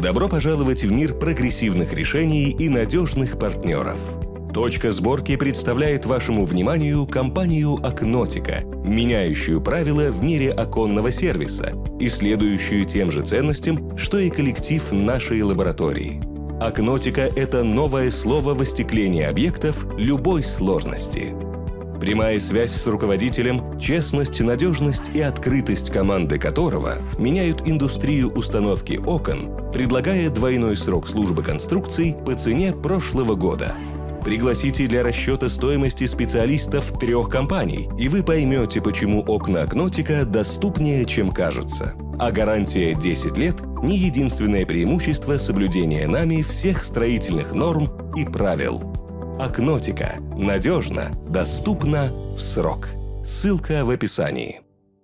Добро пожаловать в мир прогрессивных решений и надежных партнеров. Точка сборки представляет вашему вниманию компанию Окнотика, меняющую правила в мире оконного сервиса и следующую тем же ценностям, что и коллектив нашей лаборатории. Окнотика – это новое слово в остеклении объектов любой сложности. Прямая связь с руководителем, честность, надежность и открытость команды которого меняют индустрию установки окон, предлагая двойной срок службы конструкций по цене прошлого года. Пригласите для расчета стоимости специалистов 3 компаний, и вы поймете, почему окна Окнотика доступнее, чем кажутся. А гарантия 10 лет – не единственное преимущество соблюдения нами всех строительных норм и правил. Окнотика. Надежно, доступно, в срок. Ссылка в описании.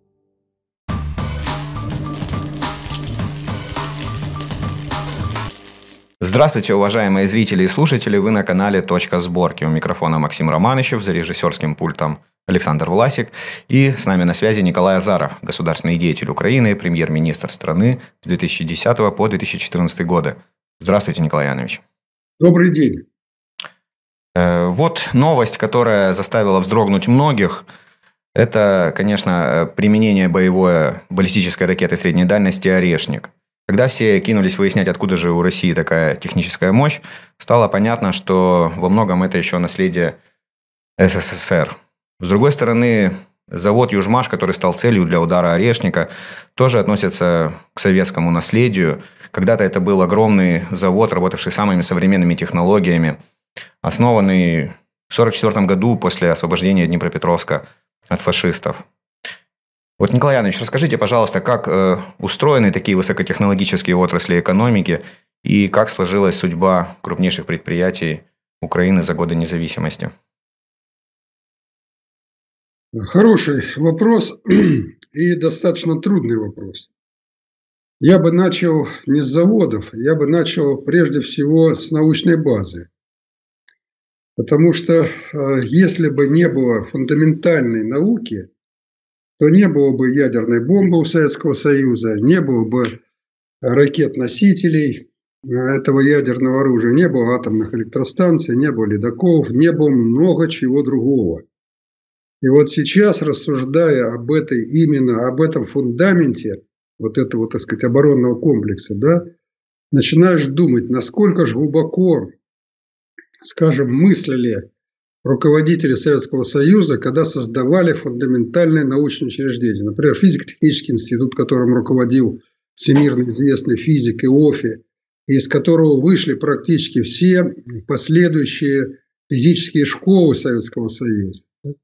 Здравствуйте, уважаемые зрители и слушатели, вы на канале «Точка сборки». У микрофона Максим Романычев, за режиссерским пультом Александр Власик. И с нами на связи Николай Азаров, государственный деятель Украины, премьер-министр страны с 2010 по 2014 годы. Здравствуйте, Николай Янович. Добрый день. Вот новость, которая заставила вздрогнуть многих. Это, конечно, применение боевой баллистической ракеты средней дальности «Орешник». Когда все кинулись выяснять, откуда же у России такая техническая мощь, стало понятно, что во многом это еще наследие СССР. С другой стороны, завод «Южмаш», который стал целью для удара «Орешника», тоже относится к советскому наследию. Когда-то это был огромный завод, работавший самыми современными технологиями, основанный в 1944 году после освобождения Днепропетровска от фашистов. Вот, Николай Янович, расскажите, пожалуйста, как устроены такие высокотехнологические отрасли экономики и как сложилась судьба крупнейших предприятий Украины за годы независимости? Хороший вопрос и достаточно трудный вопрос. Я бы начал не с заводов, я бы начал прежде всего с научной базы. Потому что если бы не было фундаментальной науки, то не было бы ядерной бомбы у Советского Союза, не было бы ракет-носителей этого ядерного оружия, не было атомных электростанций, не было ледоколов, не было много чего другого. И вот сейчас, рассуждая об этом фундаменте, вот этого, так сказать, оборонного комплекса, да, начинаешь думать, насколько же глубоко, скажем, мыслили руководители Советского Союза, когда создавали фундаментальные научные учреждения. Например, физико-технический институт, которым руководил всемирно известный физик Иоффе, из которого вышли практически все последующие физические школы Советского Союза.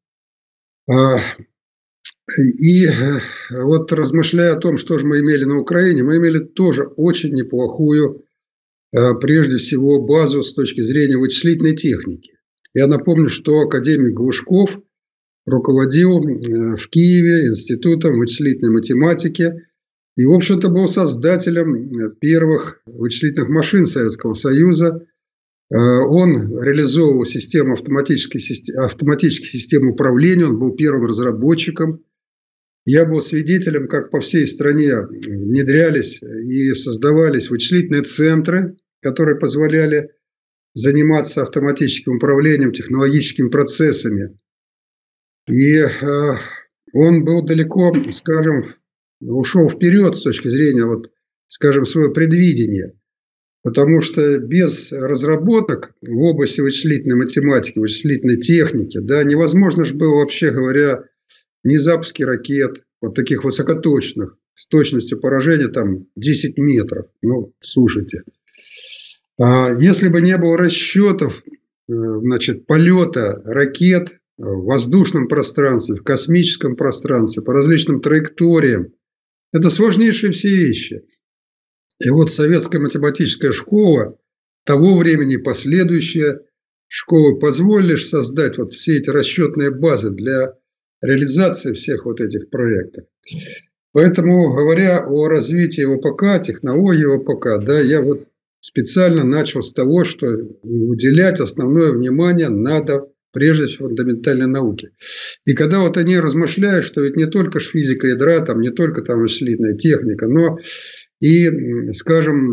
И вот размышляя о том, что же мы имели на Украине, мы имели тоже очень неплохую, прежде всего, базу с точки зрения вычислительной техники. Я напомню, что академик Глушков руководил в Киеве Институтом вычислительной математики и, в общем-то, был создателем первых вычислительных машин Советского Союза. Он реализовывал автоматические системы управления, он был первым разработчиком. Я был свидетелем, как по всей стране внедрялись и создавались вычислительные центры, которые позволяли заниматься автоматическим управлением технологическими процессами. И он был далеко, скажем, ушел вперед с точки зрения, вот, скажем, своего предвидения. Потому что без разработок в области вычислительной математики, вычислительной техники, да, невозможно же было, вообще говоря, ни запуски ракет, вот таких высокоточных, с точностью поражения там 10 метров. Ну, слушайте. Если бы не было расчетов, значит, полета ракет в воздушном пространстве, в космическом пространстве, по различным траекториям, это сложнейшие все вещи. И вот советская математическая школа того времени, последующая школа, позволили создать вот все эти расчетные базы для реализации всех вот этих проектов. Поэтому, говоря о развитии ВПК, технологии ВПК, да, я вот специально начал с того, что уделять основное внимание надо прежде всего фундаментальной науки. И когда вот они размышляют, что ведь не только ж физика ядра, там не только там вычислительная техника, но и, скажем,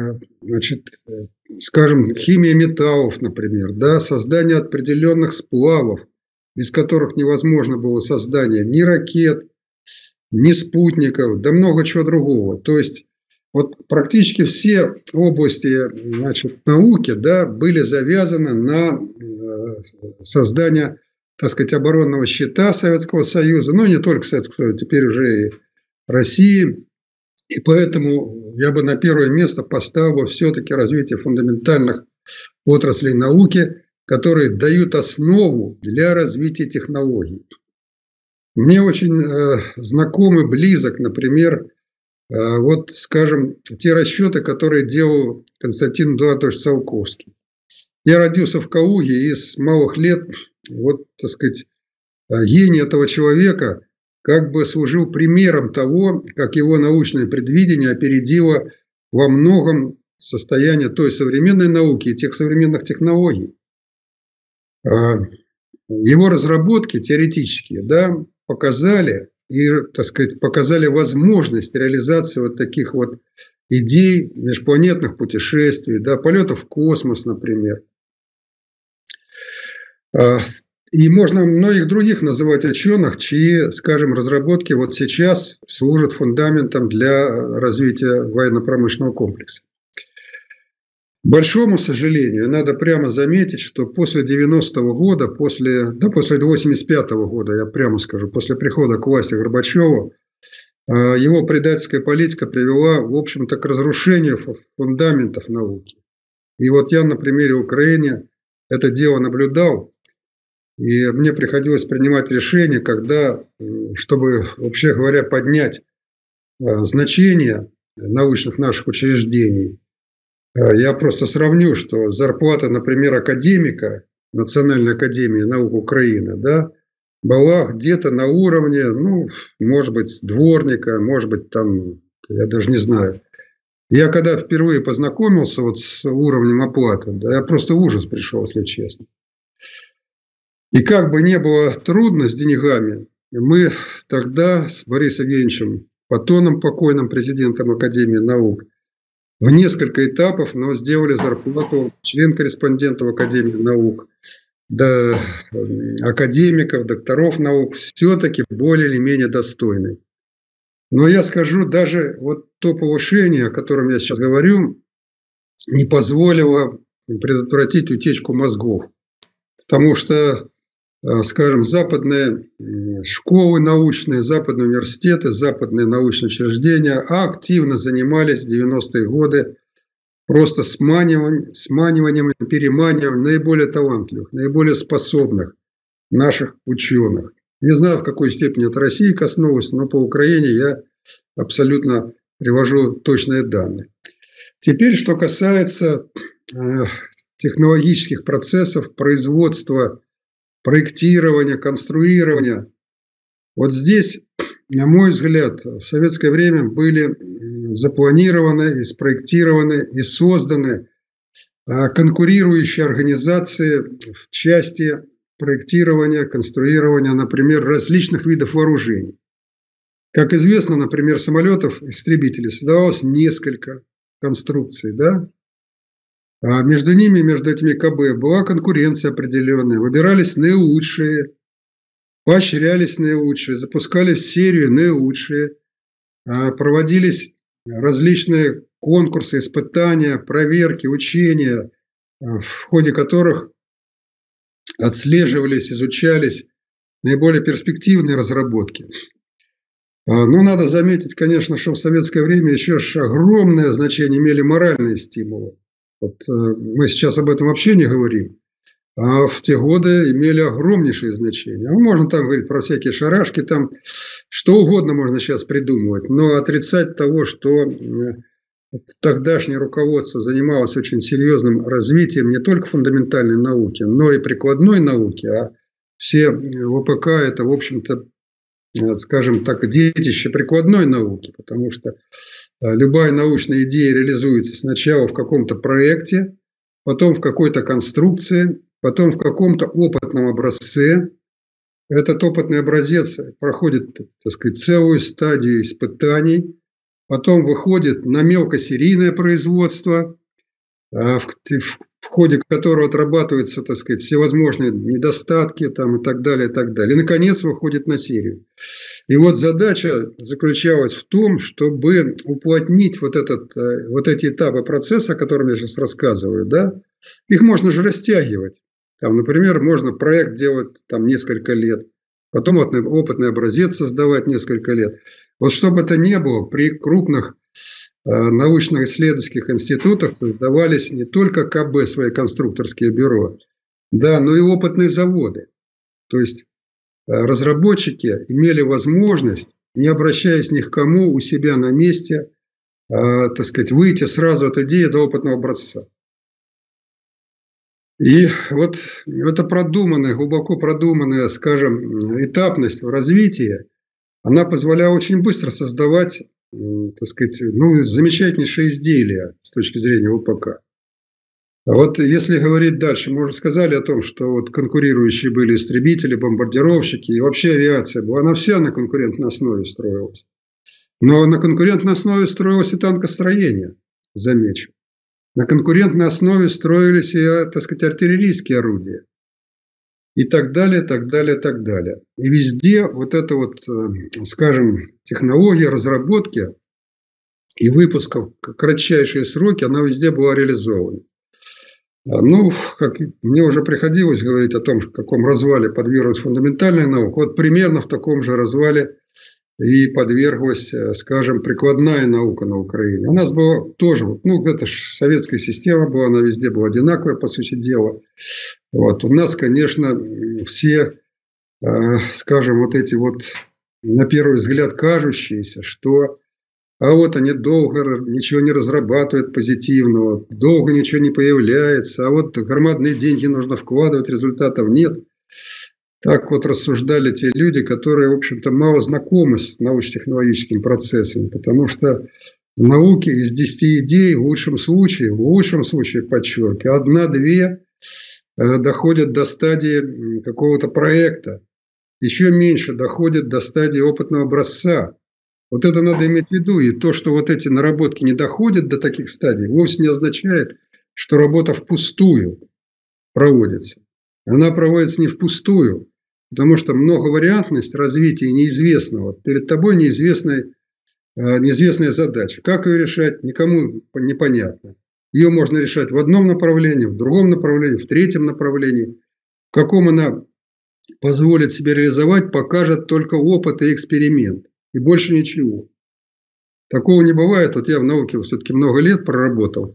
химия металлов, например, да, создание определенных сплавов, без которых невозможно было создание ни ракет, ни спутников, да много чего другого. То есть вот практически все области, науки, да, были завязаны на создание, так сказать, оборонного щита Советского Союза, ну не только Советского Союза, теперь уже и России. И поэтому я бы на первое место поставил все-таки развитие фундаментальных отраслей науки, которые дают основу для развития технологий. Мне очень знаком и близок, например, вот, скажем, те расчеты, которые делал Константин Эдуардович Циолковский. Я родился в Калуге и с малых лет, вот, так сказать, гений этого человека как бы служил примером того, как его научное предвидение опередило во многом состояние той современной науки и тех современных технологий. Его разработки теоретические, да, показали возможность реализации вот таких вот идей межпланетных путешествий, да, полетов в космос, например. И можно многих других называть ученых, чьи, скажем, разработки вот сейчас служат фундаментом для развития военно-промышленного комплекса. К большому сожалению, надо прямо заметить, что после 90-го года, после 85-го года, я прямо скажу, после прихода к власти Горбачева, его предательская политика привела, в общем-то, к разрушению фундаментов науки. И вот я на примере Украины это дело наблюдал, и мне приходилось принимать решения, чтобы, вообще говоря, поднять значение научных наших учреждений. Я просто сравню, что зарплата, например, академика Национальной академии наук Украины, да, была где-то на уровне, может быть, дворника, может быть, там, я даже не знаю. Я когда впервые познакомился вот с уровнем оплаты, да, я просто в ужас пришел, если честно. И как бы не было трудно с деньгами, мы тогда с Борисом Евгеньевичем Патоном, покойным президентом Академии наук, в несколько этапов, но сделали зарплату член-корреспондентов Академии наук, до академиков, докторов наук, все-таки более или менее достойной. Но я скажу, даже вот то повышение, о котором я сейчас говорю, не позволило предотвратить утечку мозгов. Потому что, скажем, западные школы научные, западные университеты, западные научные учреждения активно занимались в 90-е годы просто сманиванием и переманиванием наиболее талантливых, наиболее способных наших ученых. Не знаю, в какой степени это России коснулось, но по Украине я абсолютно привожу точные данные. Теперь, что касается технологических процессов, производства, проектирования, конструирования. Вот здесь, на мой взгляд, в советское время были запланированы, и спроектированы, и созданы конкурирующие организации в части проектирования, конструирования, например, различных видов вооружений. Как известно, например, самолетов-истребителей создавалось несколько конструкций, да? А между ними, между этими КБ, была конкуренция определенная, выбирались наилучшие, поощрялись наилучшие, запускались в серию наилучшие, проводились различные конкурсы, испытания, проверки, учения, в ходе которых отслеживались, изучались наиболее перспективные разработки. Но надо заметить, конечно, что в советское время еще огромное значение имели моральные стимулы. Вот мы сейчас об этом вообще не говорим, а в те годы имели огромнейшее значение. Можно там говорить про всякие шарашки, там что угодно можно сейчас придумывать, но отрицать того, что тогдашнее руководство занималось очень серьезным развитием не только фундаментальной науки, но и прикладной науки, а все ВПК – это, в общем-то, скажем так, детище прикладной науки, потому что любая научная идея реализуется сначала в каком-то проекте, потом в какой-то конструкции, потом в каком-то опытном образце. Этот опытный образец проходит, так сказать, целую стадию испытаний, потом выходит на мелкосерийное производство, в ходе которого отрабатываются, так сказать, всевозможные недостатки там, и так далее, и так далее. И, наконец, выходит на серию. И вот задача заключалась в том, чтобы уплотнить вот эти этапы процесса, о котором я сейчас рассказываю. Да? Их можно же растягивать. Там, например, можно проект делать там, несколько лет, потом опытный образец создавать несколько лет. Вот чтобы это не было, при крупных научно-исследовательских институтах создавались не только КБ, свои конструкторские бюро, да, но и опытные заводы. То есть разработчики имели возможность, не обращаясь ни к кому, у себя на месте, так сказать, выйти сразу от идеи до опытного образца. И вот эта продуманная, глубоко продуманная, скажем, этапность в развитии, она позволяла очень быстро создавать, так сказать, замечательнейшие изделия с точки зрения ВПК. А вот если говорить дальше, мы уже сказали о том, что вот конкурирующие были истребители, бомбардировщики и вообще авиация была, она вся на конкурентной основе строилась. Но на конкурентной основе строилось и танкостроение, замечу. На конкурентной основе строились и, так сказать, артиллерийские орудия. И так далее, так далее, так далее. И везде вот эта вот, скажем, технология разработки и выпуска в кратчайшие сроки, она везде была реализована. Ну, как мне уже приходилось говорить о том, в каком развале подверглась фундаментальная наука, вот примерно в таком же развале и подверглась, скажем, прикладная наука на Украине. У нас было тоже, это же советская система была, она везде была одинаковая, по сути дела. Вот. У нас, конечно, все, скажем, вот эти вот, на первый взгляд, кажущиеся, что вот они долго ничего не разрабатывают позитивного, долго ничего не появляется, а вот громадные деньги нужно вкладывать, результатов нет. Так вот рассуждали те люди, которые, в общем-то, мало знакомы с научно-технологическим процессом, потому что в науке из 10 идей в лучшем случае, подчеркиваю, 1-2 доходят до стадии какого-то проекта, еще меньше доходят до стадии опытного образца. Вот это надо иметь в виду. И то, что вот эти наработки не доходят до таких стадий, вовсе не означает, что работа впустую проводится. Она проводится не впустую, потому что многовариантность развития неизвестного. Перед тобой неизвестная задача. Как ее решать, никому непонятно. Ее можно решать в одном направлении, в другом направлении, в третьем направлении. В каком она позволит себе реализовать, покажет только опыт и эксперимент. И больше ничего. Такого не бывает. Вот я в науке все-таки много лет проработал.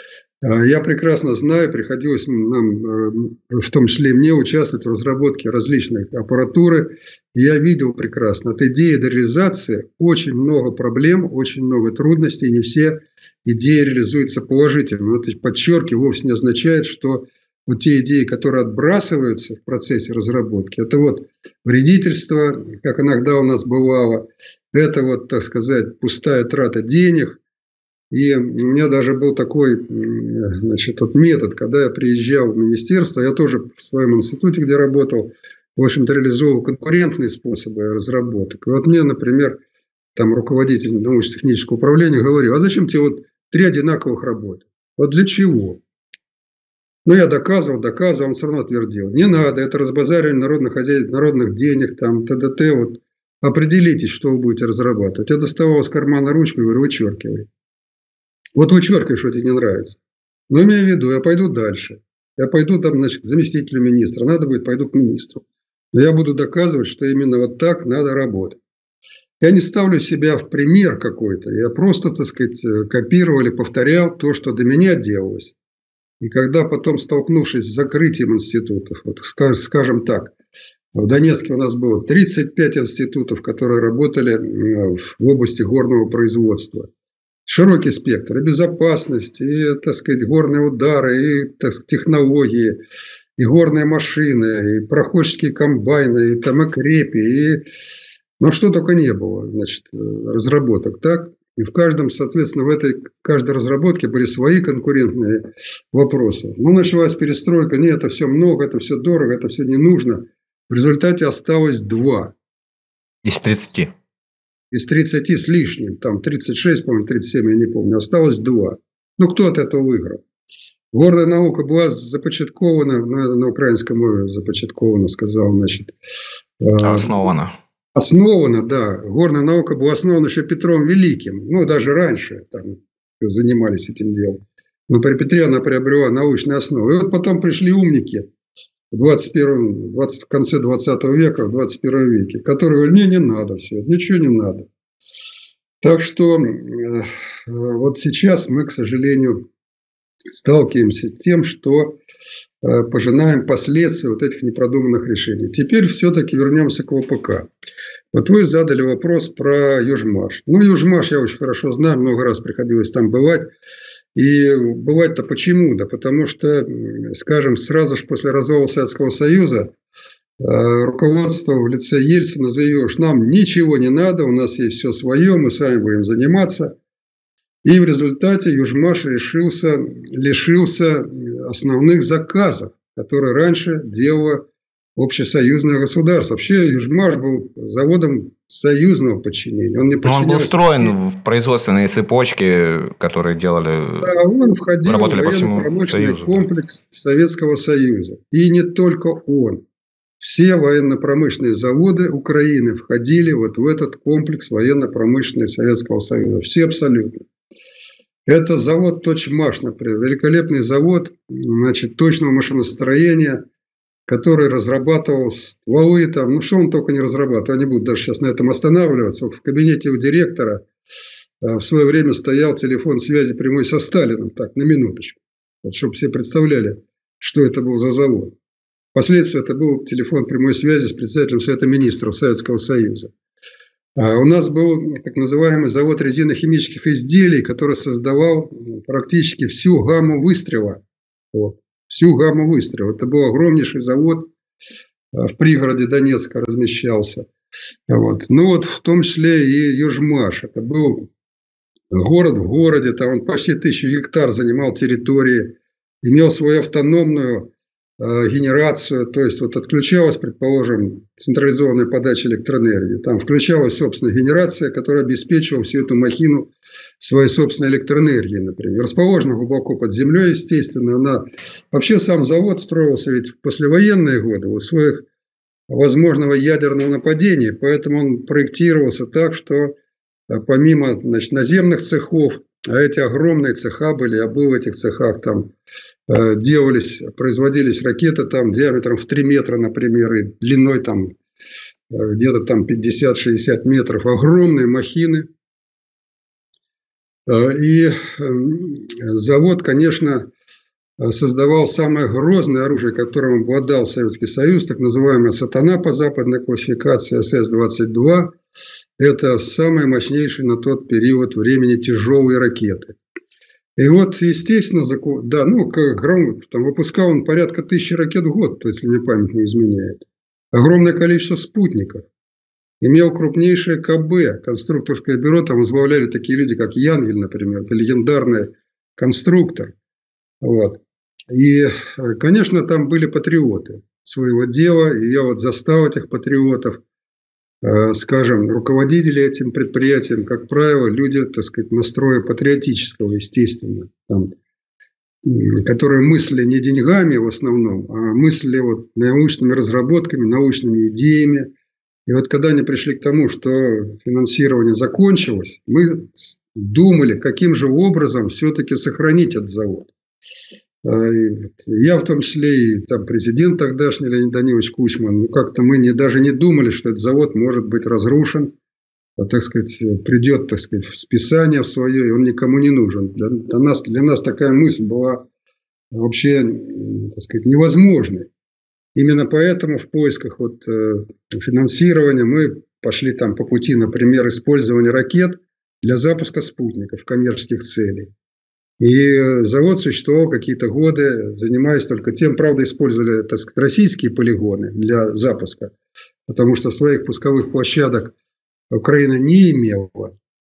Я прекрасно знаю, приходилось нам, в том числе и мне, участвовать в разработке различной аппаратуры. И я видел прекрасно, от идеи до реализации очень много проблем, очень много трудностей. И не все идеи реализуются положительно. Но это, подчеркиваю, вовсе не означает, что вот те идеи, которые отбрасываются в процессе разработки, это вот вредительство, как иногда у нас бывало, это вот, так сказать, пустая трата денег. И у меня даже был такой, значит, вот метод, когда я приезжал в министерство, я тоже в своем институте, где работал, в общем-то, реализовывал конкурентные способы разработок. И вот мне, например, там руководитель научно-технического управления говорил, а зачем тебе вот 3 одинаковых работы? Вот для чего? Ну, я доказывал, он все равно твердил. Не надо, это разбазаривание народных денег, там, т.д. Вот определитесь, что вы будете разрабатывать. Я доставал из кармана ручку и говорю, вычеркивай. Вот вычеркивай, что тебе не нравится. Но имею в виду, я пойду дальше. Я пойду там, значит, к заместителю министра. Надо будет, пойду к министру. Но я буду доказывать, что именно вот так надо работать. Я не ставлю себя в пример какой-то. Я просто, так сказать, копировал или повторял то, что до меня делалось. И когда потом, столкнувшись с закрытием институтов, вот скажем так, в Донецке у нас было 35 институтов, которые работали в области горного производства. Широкий спектр, и безопасность, и, так сказать, горные удары, и, так сказать, технологии, и горные машины, и проходческие комбайны, и там и крепи, и... Ну, что только не было, значит, разработок, так? И в каждом, соответственно, каждой разработке были свои конкурентные вопросы. Ну, началась перестройка. Нет, это все много, это все дорого, это все не нужно. В результате осталось 2. Из 30. Из 30 с лишним. Там 36, по-моему, 37, я не помню. Осталось 2. Ну, кто от этого выиграл? Горная наука была започаткована, на украинском мове започаткована, сказал, значит. Основана. Основана, да. Горная наука была основана еще Петром Великим. Ну, даже раньше там занимались этим делом. Но при Петре она приобрела научную основу. И вот потом пришли умники в конце 20 века, в 21 веке, которые говорили, не надо все, ничего не надо. Так что вот сейчас мы, к сожалению, сталкиваемся с тем, что пожинаем последствия вот этих непродуманных решений. Теперь все-таки вернемся к ВПК. Вот вы задали вопрос про Южмаш. Ну, Южмаш я очень хорошо знаю, много раз приходилось там бывать. И бывать-то почему? Да потому что, скажем, сразу же после развала Советского Союза руководство в лице Ельцина заявило, что нам ничего не надо, у нас есть все свое, мы сами будем заниматься. И в результате Южмаш лишился основных заказов, которые раньше делало общесоюзное государство. Вообще Южмаш был заводом союзного подчинения. Он не подчинялся. Он был встроен в производственные цепочки, которые делали... Да, он входил в военно-промышленный комплекс Советского Союза. И не только он. Все военно-промышленные заводы Украины входили вот в этот комплекс военно-промышленный Советского Союза. Все абсолютно. Это завод Точмаш, например. Великолепный завод, значит, точного машиностроения, который разрабатывал стволы там. Ну, что он только не разрабатывал. Я не буду даже сейчас на этом останавливаться. В кабинете у директора в свое время стоял телефон связи прямой со Сталиным. Так, на минуточку. Вот, чтобы все представляли, что это был за завод. Впоследствии это был телефон прямой связи с председателем Совета Министров Советского Союза. У нас был так называемый завод резинохимических изделий, который создавал практически всю гамму выстрела. Вот. Всю гамму выстрела. Это был огромнейший завод, в пригороде Донецка размещался. Вот. Ну вот в том числе и Южмаш. Это был город в городе, там он почти 1000 гектар занимал территории, имел свою автономную генерацию, то есть вот отключалась, предположим, централизованная подача электроэнергии. Там включалась собственная генерация, которая обеспечивала всю эту махину своей собственной электроэнергией, например. Расположена глубоко под землей, естественно. Вообще сам завод строился ведь в послевоенные годы, в условиях возможного ядерного нападения, поэтому он проектировался так, что помимо, значит, наземных цехов, а эти огромные цеха были, я был в этих цехах, там производились ракеты там диаметром в 3 метра, например, и длиной там где-то там 50-60 метров. Огромные махины. И завод, конечно, создавал самое грозное оружие, которым обладал Советский Союз, так называемая «Сатана» по западной классификации, СС-22. Это самые мощнейшие на тот период времени тяжелые ракеты. И вот, естественно, да, ну, там выпускал он порядка 1000 ракет в год, то есть, если мне память не изменяет. Огромное количество спутников. Имел крупнейшее КБ, конструкторское бюро, там возглавляли такие люди, как Янгель, например, это легендарный конструктор. Вот. И, конечно, там были патриоты своего дела, и я вот застал этих патриотов. Скажем, руководители этим предприятием, как правило, люди, так сказать, настроя патриотического, естественно, там, которые мыслили не деньгами в основном, а мыслили вот научными разработками, научными идеями. И вот когда они пришли к тому, что финансирование закончилось, мы думали, каким же образом все-таки сохранить этот завод. Я в том числе и там президент тогдашний Леонид Данилович Кучма, ну как-то мы даже не думали, что этот завод может быть разрушен, так сказать, придет, так сказать, в списание в свое, и он никому не нужен. Для нас такая мысль была вообще, так сказать, невозможной. Именно поэтому в поисках вот финансирования мы пошли там по пути, например, использования ракет для запуска спутников коммерческих целей. И завод существовал какие-то годы, занимаясь только тем, правда, использовали, так сказать, российские полигоны для запуска, потому что своих пусковых площадок Украина не имела.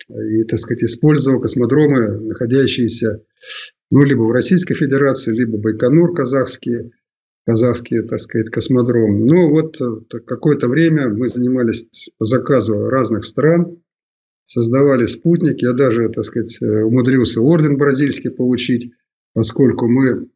и, так сказать, использовал космодромы, находящиеся, ну, либо в Российской Федерации, либо Байконур, казахский, так сказать, космодром. Но вот какое-то время мы занимались по заказу разных стран, создавали спутники. Я даже, так сказать, умудрился орден бразильский получить, поскольку мы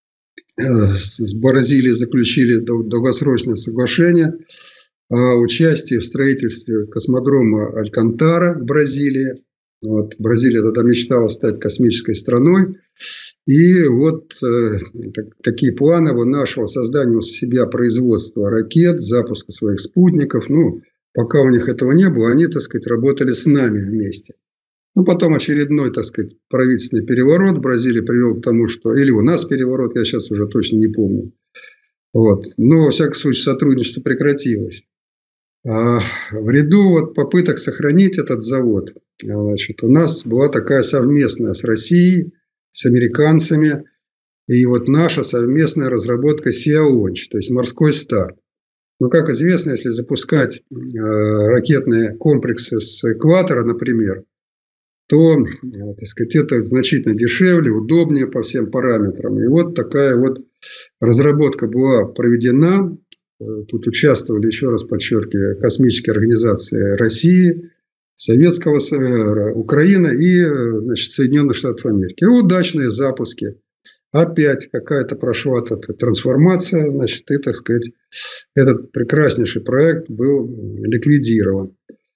с Бразилией заключили долгосрочное соглашение о участии в строительстве космодрома Алькантара в Бразилии. Вот, Бразилия тогда мечтала стать космической страной. И вот такие планы нашего создания у себя производства ракет, запуска своих спутников. Ну, пока у них этого не было, они, так сказать, работали с нами вместе. Ну, потом очередной, так сказать, правительственный переворот в Бразилии привел к тому, что... Или у нас переворот, я сейчас уже точно не помню. Вот. Но, во всяком случае, сотрудничество прекратилось. А в ряду вот попыток сохранить этот завод, значит, у нас была такая совместная с Россией, с американцами, и вот наша совместная разработка Sea-Launch, то есть морской старт. Но, как известно, если запускать ракетные комплексы с экватора, например, то, так сказать, это значительно дешевле, удобнее по всем параметрам. И вот такая вот разработка была проведена. Тут участвовали, еще раз подчеркиваю, космические организации России, Советского Союза, Украины и, значит, Соединенных Штатов Америки. И удачные запуски. Опять какая-то прошла трансформация, значит, и, так сказать, этот прекраснейший проект был ликвидирован.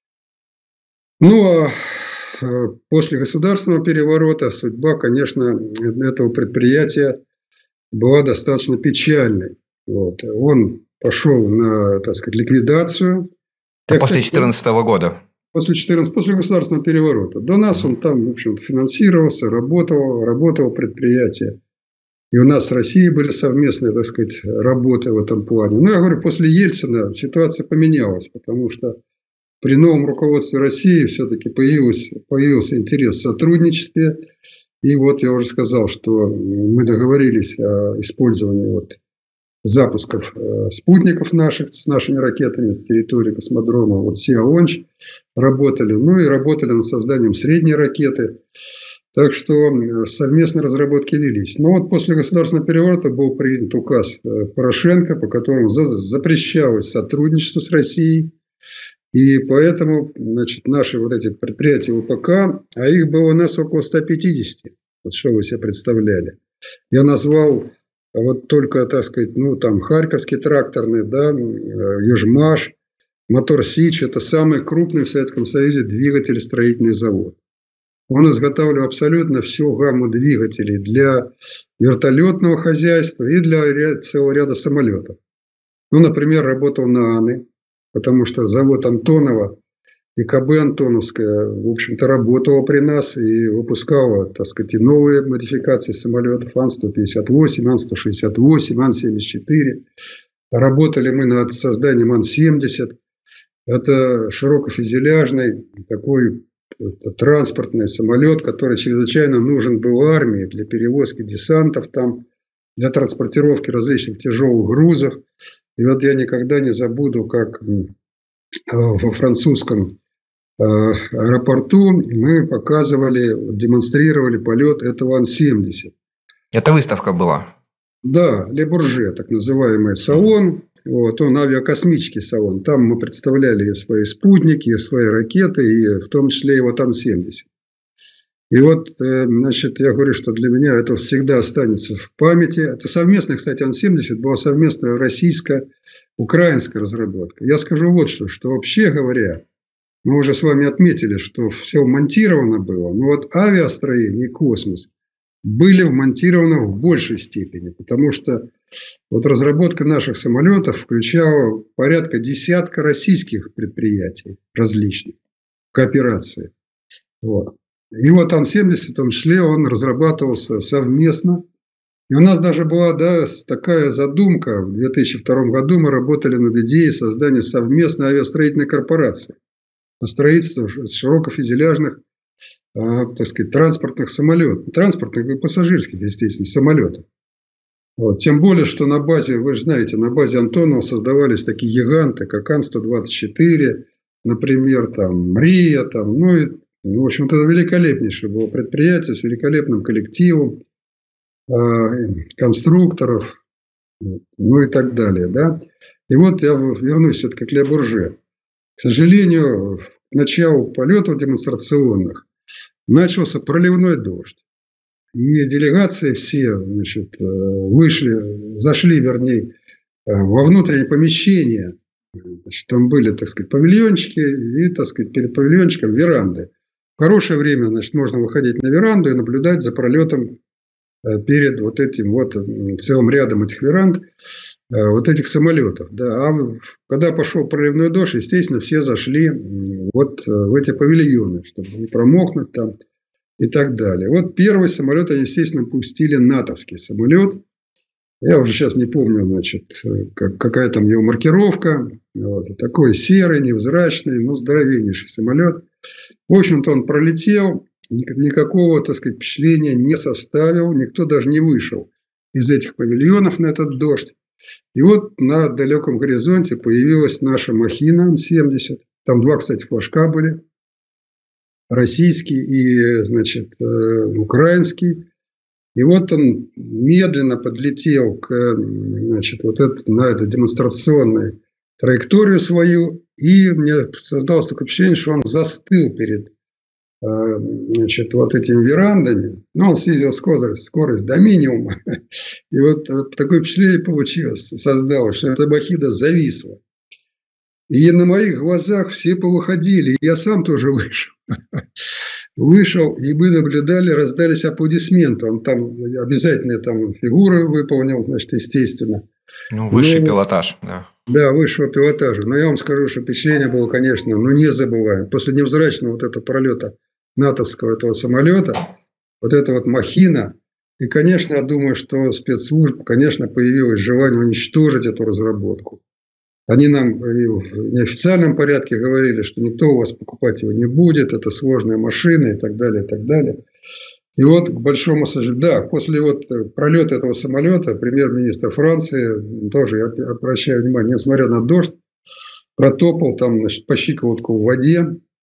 Ну, а после государственного переворота судьба, конечно, этого предприятия была достаточно печальной. Вот. Он пошел на, так сказать, ликвидацию. После 2014 года. После государственного переворота. До нас он там, в общем-то, финансировался, работал предприятие. И у нас с Россией были совместные, так сказать, работы в этом плане. Но я говорю, после Ельцина ситуация поменялась, потому что при новом руководстве России все-таки появился интерес в сотрудничестве. И вот я уже сказал, что мы договорились о использовании запусков спутников наших с нашими ракетами с территории космодрома. Вот Sea-Launch работали. Ну и работали над созданием средней ракеты. Так что совместные разработки велись. Но вот после государственного переворота был принят указ Порошенко, по которому запрещалось сотрудничество с Россией. И поэтому, значит, наши вот эти предприятия ВПК, а их было у нас около 150. Вот что вы себе представляли. Я назвал вот только, так сказать, ну там Харьковский тракторный, да, Южмаш, Мотор Сич. Это самый крупный в Советском Союзе двигателестроительный завод. Он изготавливал абсолютно всю гамму двигателей для вертолетного хозяйства и для целого ряда самолетов. Ну, например, работал на Аны, потому что завод Антонова и КБ Антоновская, в общем-то, работала при нас и выпускала, так сказать, и новые модификации самолетов Ан-158, Ан-168, Ан-74. Работали мы над созданием Ан-70. Это широкофюзеляжный такой транспортный самолет, который чрезвычайно нужен был армии для перевозки десантов там, для транспортировки различных тяжелых грузов. И вот я никогда не забуду, как во французском аэропорту мы показывали, демонстрировали полет этого Ан-70. Это выставка была? Да, Ле Бурже, так называемый салон. Вот, он авиакосмический салон. Там мы представляли и свои спутники, и свои ракеты, и в том числе и вот Ан-70. И вот, значит, я говорю, что для меня это всегда останется в памяти. Это совместная, кстати, Ан-70 была совместная российско-украинская разработка. Я скажу вот что вообще говоря, мы уже с вами отметили, что все монтировано было. Но вот авиастроение и космос были вмонтированы в большей степени, потому что вот разработка наших самолетов включала порядка десятка российских предприятий различных в кооперации. Вот. И вот Ан-70 в том числе он разрабатывался совместно. И у нас даже была такая задумка. В 2002 году мы работали над идеей создания совместной авиастроительной корпорации по строительству широкофюзеляжных, так сказать, транспортных самолетов. Транспортных и пассажирских, естественно, самолетов. Вот. Тем более, что на базе, вы же знаете, на базе Антонова создавались такие гиганты, как Ан-124, например, там, Мрия, там, ну и Ну, в общем-то, это великолепнейшее было предприятие с великолепным коллективом конструкторов, ну и так далее. Да? И вот я вернусь все-таки к Ле Бурже. К сожалению, к началу полетов демонстрационных начался проливной дождь. И делегации все, значит, зашли, вернее, во внутреннее помещение. Значит, там были, так сказать, павильончики и, так сказать, перед павильончиком веранды. В хорошее время, значит, можно выходить на веранду и наблюдать за пролетом перед вот этим вот целым рядом этих веранд, вот этих самолетов. Да. А когда пошел проливной дождь, естественно, все зашли вот в эти павильоны, чтобы не промокнуть там и так далее. Вот первый самолет, они, естественно, пустили натовский самолет. Я уже сейчас не помню, значит, какая там его маркировка. Вот. Такой серый, невзрачный, но здоровеннейший самолет. В общем-то, он пролетел, никакого, так сказать, впечатления не составил. Никто даже не вышел из этих павильонов на этот дождь. И вот на далеком горизонте появилась наша махина Ан-70. Там два, кстати, флажка были. Российский и, значит, украинский. И вот он медленно подлетел значит, на эту демонстрационную траекторию свою. И мне создалось такое впечатление, что он застыл перед, значит, вот этими верандами. Но он снизил скорость до минимума. И вот такое впечатление получилось, создалось, что эта махина зависла. И на моих глазах все повыходили. И я сам тоже вышел. Вышел, и мы наблюдали, раздались аплодисменты. Он там обязательно там фигуры выполнил, значит, естественно. Ну, высший пилотаж, да. Да, высшего пилотажа. Но я вам скажу, что впечатление было, конечно, незабываемо. После невзрачного вот этого пролета натовского этого самолета, вот эта вот махина. И, конечно, я думаю, что спецслужб, конечно, появилось желание уничтожить эту разработку. Они нам в неофициальном порядке говорили, что никто у вас покупать его не будет, это сложная машина и так далее, и так далее. И вот, к большому сожалению, да, после вот пролета этого самолета премьер-министр Франции, тоже, я обращаю внимание, несмотря на дождь, протопал там, значит, по щиколотку в воде,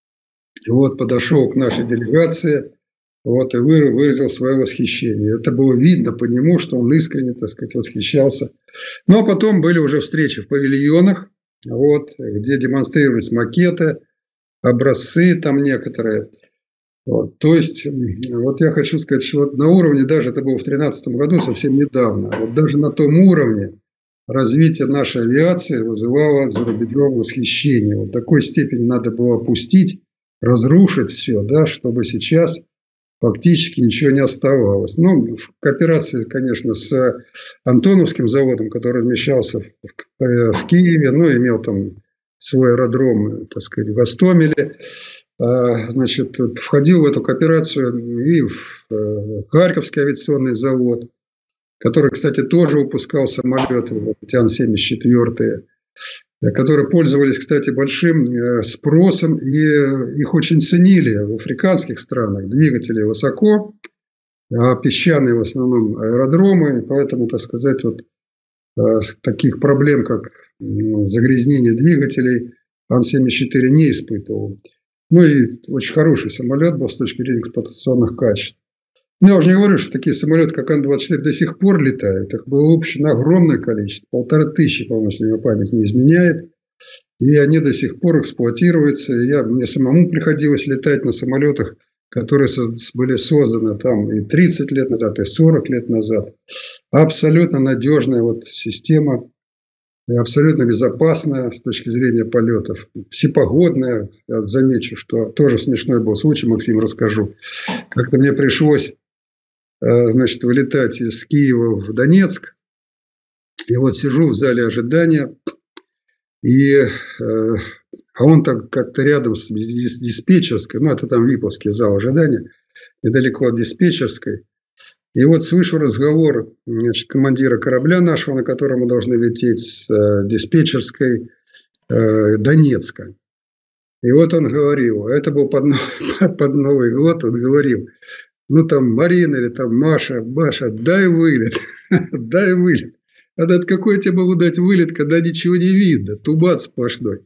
и вот подошел к нашей делегации, вот, и выразил свое восхищение. Это было видно по нему, что он искренне, так сказать, восхищался. Ну, а потом были уже встречи в павильонах, вот, где демонстрировались макеты, образцы там некоторые. Вот, то есть, вот я хочу сказать, что вот на уровне, даже это было в 2013 году, совсем недавно, вот даже на том уровне развитие нашей авиации вызывало за рубежом восхищение. Вот такой степени надо было опустить, разрушить все, да, чтобы сейчас фактически ничего не оставалось. Ну, в кооперации, конечно, с Антоновским заводом, который размещался в Киеве, ну, имел там свой аэродром, так сказать, в Гостомеле, значит, входил в эту кооперацию и в Харьковский авиационный завод, который, кстати, тоже выпускал самолеты, Ан-74, которые пользовались, кстати, большим спросом, и их очень ценили в африканских странах. Двигатели высоко, а песчаные в основном аэродромы, и поэтому, так сказать, вот таких проблем, как загрязнение двигателей, Ан-74 не испытывал. Ну и очень хороший самолет был с точки зрения эксплуатационных качеств. Я уже не говорю, что такие самолеты, как Ан-24, до сих пор летают. Их было выпущено огромное количество. 1500, по-моему, если моя память не изменяет. И они до сих пор эксплуатируются. Мне самому приходилось летать на самолетах, которые были созданы там и 30 лет назад, и 40 лет назад. Абсолютно надежная вот система. И абсолютно безопасная с точки зрения полетов. Всепогодная. Я замечу, что тоже смешной был случай, Максим, расскажу. Как-то мне пришлось, значит, вылетать из Киева в Донецк. И вот сижу в зале ожидания. А он так как-то рядом с диспетчерской. Ну, это там Виповский зал ожидания. Недалеко от диспетчерской. И вот слышу разговор, значит, командира корабля нашего, на котором мы должны лететь, с диспетчерской Донецка. И вот он говорил, это был под Новый год, он говорил, ну там Марина или там Маша, дай вылет, дай вылет. А какой я тебе могу дать вылет, когда ничего не видно, туман сплошной.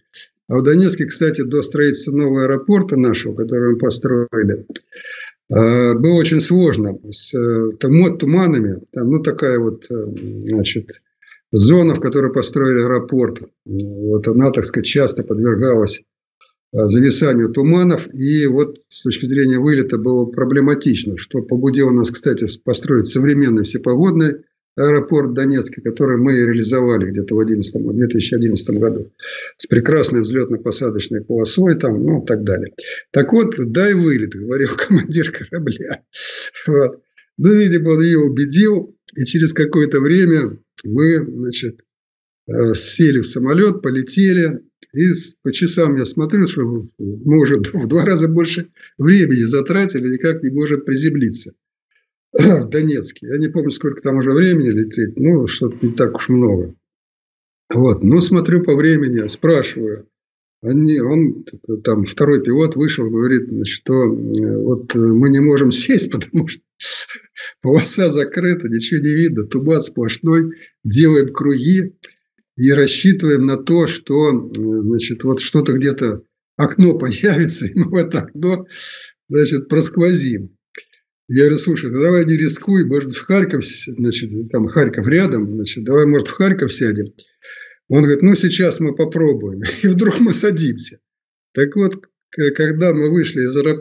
А в Донецке, кстати, до строительства нового аэропорта нашего, который мы построили, было очень сложно с туманами. Там, такая вот, значит, зона, в которой построили аэропорт, вот она, так сказать, часто подвергалась зависанию туманов. И вот с точки зрения вылета было проблематично, что побудило нас, кстати, построить современный всепогодный аэропорт в Донецке, который мы реализовали где-то в 2011 году с прекрасной взлетно-посадочной полосой, там, так далее. Так вот, дай вылет, говорил командир корабля. Вот. Видимо, он ее убедил, и через какое-то время мы, значит, сели в самолет, полетели, и по часам я смотрю, что мы уже в 2 раза больше времени затратили, никак не можем приземлиться в Донецке. Я не помню, сколько там уже времени лететь, что-то не так уж много. Вот, смотрю по времени, спрашиваю. Он там, второй пилот вышел, говорит, что вот мы не можем сесть, потому что полоса закрыта, ничего не видно, туман сплошной, делаем круги и рассчитываем на то, что, значит, вот что-то где-то окно появится, и мы в это окно, значит, просквозим. Я говорю, слушай, давай не рискуй, может, в Харьков, значит, там Харьков рядом, значит, давай, может, в Харьков сядем. Он говорит, сейчас мы попробуем. И вдруг мы садимся. Так вот, когда мы вышли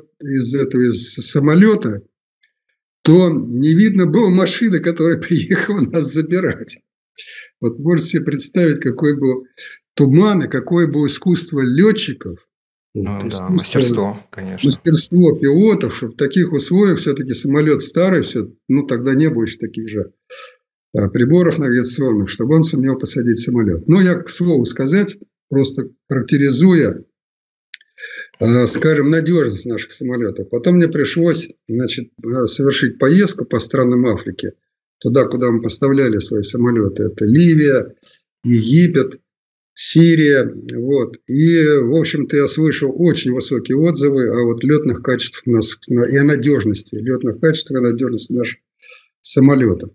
из самолета, то не видно было машины, которая приехала нас забирать. Вот можете себе представить, какой был туман и какое было искусство летчиков. Да, мастерство, конечно. Мастерство пилотов, что в таких условиях все-таки самолет старый, тогда не было еще таких же приборов навигационных, чтобы он сумел посадить самолет. Я, к слову сказать, просто характеризуя, скажем, надежность наших самолетов. Потом мне пришлось, значит, совершить поездку по странам Африки, туда, куда мы поставляли свои самолеты. Это Ливия, Египет, Сирия. Вот. И, в общем-то, я слышал очень высокие отзывы о летных качествах и о надежности, летных качествах и надежности наших самолетов.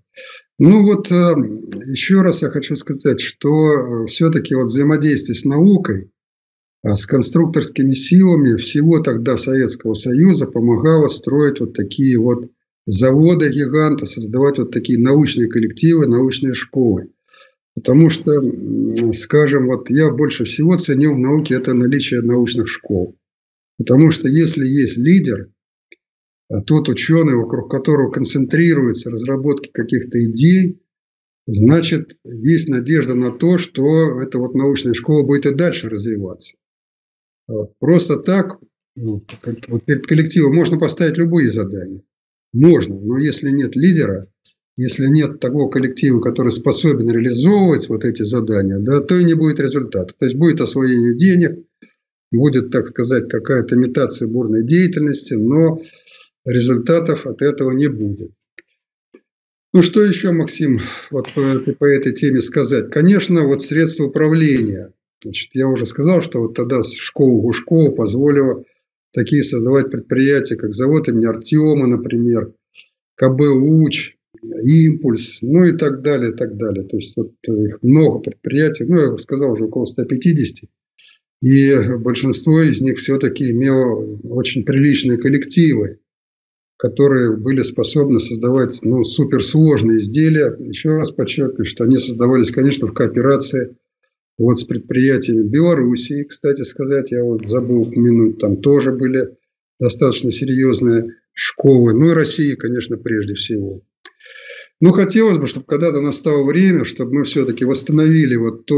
Еще раз я хочу сказать, что все-таки взаимодействие с наукой, с конструкторскими силами всего тогда Советского Союза помогало строить такие заводы-гиганты, создавать такие научные коллективы, научные школы. Потому что, скажем, я больше всего ценю в науке это наличие научных школ. Потому что если есть лидер, тот ученый, вокруг которого концентрируется разработки каких-то идей, значит, есть надежда на то, что эта научная школа будет и дальше развиваться. Просто так перед коллективом можно поставить любые задания. Можно, но если нет лидера, если нет такого коллектива, который способен реализовывать эти задания, то и не будет результата. То есть будет освоение денег, будет, так сказать, какая-то имитация бурной деятельности, но результатов от этого не будет. Что еще, Максим, по этой теме сказать? Конечно, средства управления. Значит, я уже сказал, что тогда школа позволила такие создавать предприятия, как завод имени Артема, например, КБ «Луч», «Импульс», и так далее, и так далее. То есть, их много предприятий, я сказал, уже около 150. И большинство из них все-таки имело очень приличные коллективы, которые были способны создавать суперсложные изделия. Еще раз подчеркиваю, что они создавались, конечно, в кооперации с предприятиями Белоруссии, кстати сказать, я забыл упомянуть, там тоже были достаточно серьезные школы. И России, конечно, прежде всего. Хотелось бы, чтобы когда-то настало время, чтобы мы все-таки восстановили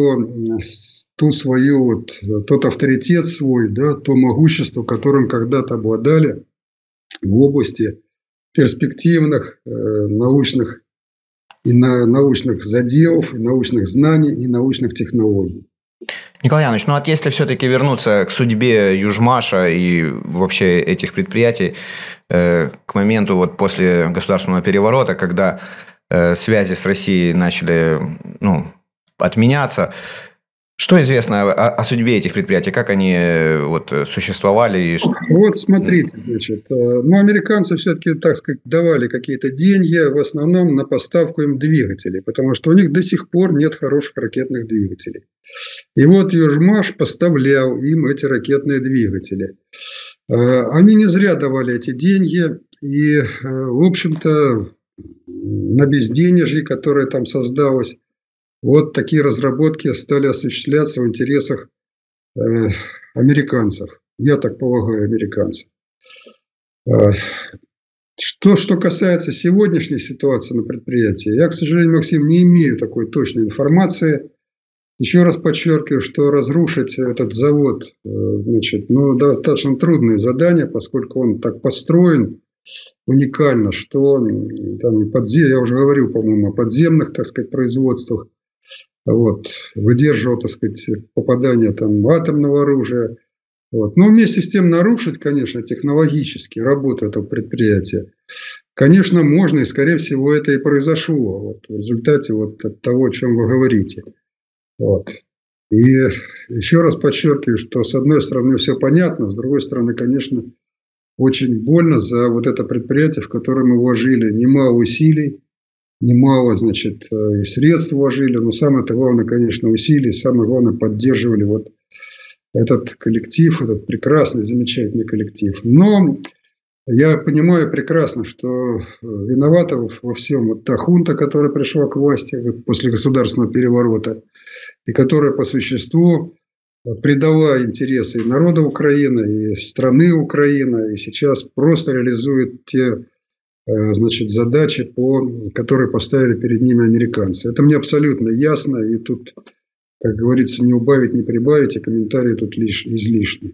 тот авторитет свой, то могущество, которым когда-то обладали в области перспективных научных заделов, и научных знаний, и научных технологий. Николай Янович, если все-таки вернуться к судьбе Южмаша и вообще этих предприятий к моменту после государственного переворота, когда связи с Россией начали отменяться, Что известно о судьбе этих предприятий? Как они существовали? Вот смотрите, значит, американцы все-таки, так сказать, давали какие-то деньги, в основном на поставку им двигателей, потому что у них до сих пор нет хороших ракетных двигателей. И вот Южмаш поставлял им эти ракетные двигатели. Они не зря давали эти деньги, и, в общем-то, на безденежье, которое там создалось, вот такие разработки стали осуществляться в интересах американцев. Я так полагаю, американцев. Что касается сегодняшней ситуации на предприятии, я, к сожалению, Максим, не имею такой точной информации. Еще раз подчеркиваю, что разрушить этот завод, достаточно трудное задание, поскольку он так построен уникально, что там я уже говорил, по-моему, о подземных, так сказать, производствах. Выдерживал, так сказать, попадание там атомного оружия. Но вместе с тем нарушить, конечно, технологически работу этого предприятия, конечно, можно, и, скорее всего, это и произошло в результате от того, о чем вы говорите. И еще раз подчеркиваю, что с одной стороны все понятно, с другой стороны, конечно, очень больно за это предприятие, в которое мы вложили немало усилий, немало, значит, и средств вложили, но самое-то главное, конечно, усилий, самое главное, поддерживали этот коллектив, этот прекрасный, замечательный коллектив. Но я понимаю прекрасно, что виновата во всем та хунта, которая пришла к власти после государственного переворота, и которая по существу предала интересы и народа Украины, и страны Украины, и сейчас просто реализует те задачи, которые поставили перед ними американцы. Это мне абсолютно ясно, и тут, как говорится, не убавить, не прибавить, и комментарии тут лишь излишни.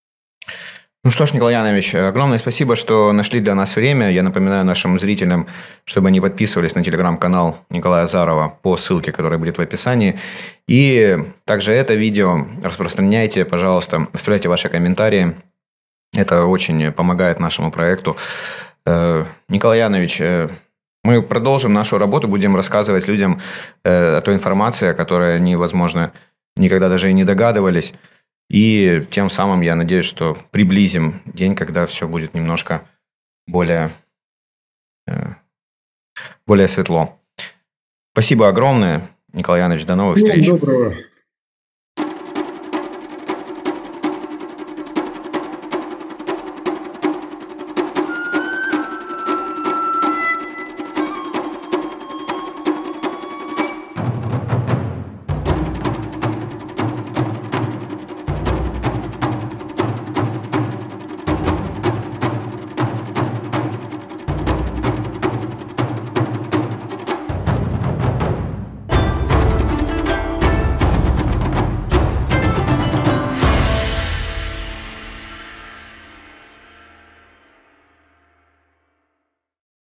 Ну что ж, Николай Янович, огромное спасибо, что нашли для нас время. Я напоминаю нашим зрителям, чтобы они подписывались на телеграм-канал Николая Азарова по ссылке, которая будет в описании. И также это видео распространяйте, пожалуйста, оставляйте ваши комментарии. Это очень помогает нашему проекту. Николай Янович, мы продолжим нашу работу, будем рассказывать людям о той информации, о которой они, возможно, никогда даже и не догадывались. И тем самым, я надеюсь, что приблизим день, когда все будет немножко более светло. Спасибо огромное, Николай Янович. До новых встреч. Всего доброго.